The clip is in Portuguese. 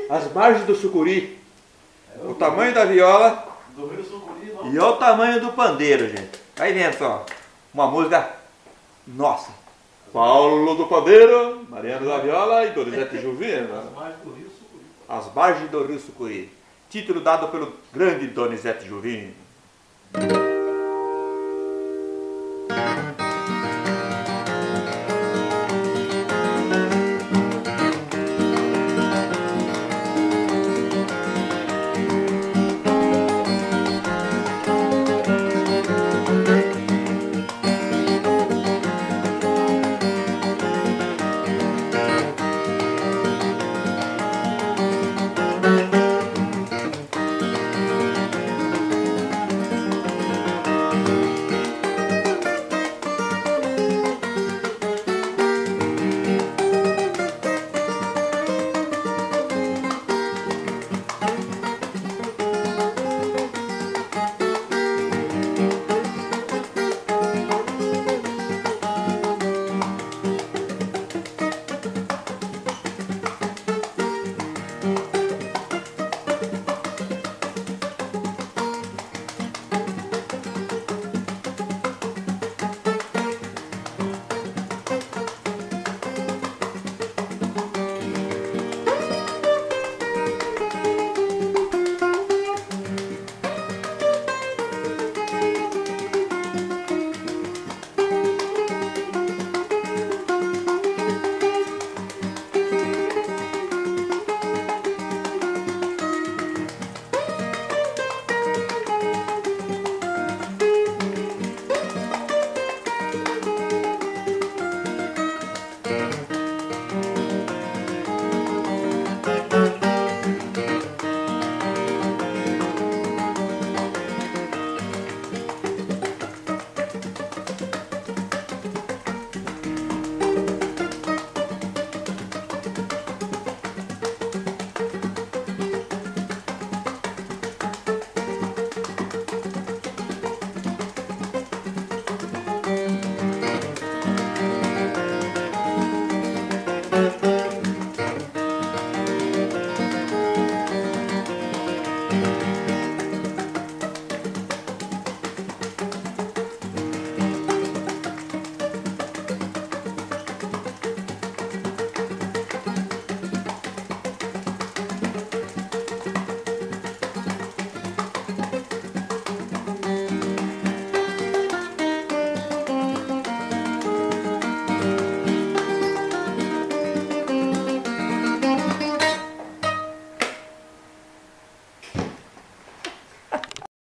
As margens do Sucuri. O tamanho da viola. Do Rio Sucuri, não. E olha o tamanho do pandeiro, gente. Vai vendo só. Uma música. Nossa. Paulo do Pandeiro, Mariano da Viola e Donizete Juvena. As margens do Rio Sucuri. As margens do Rio Sucuri. Título dado pelo grande Donizete Juvena.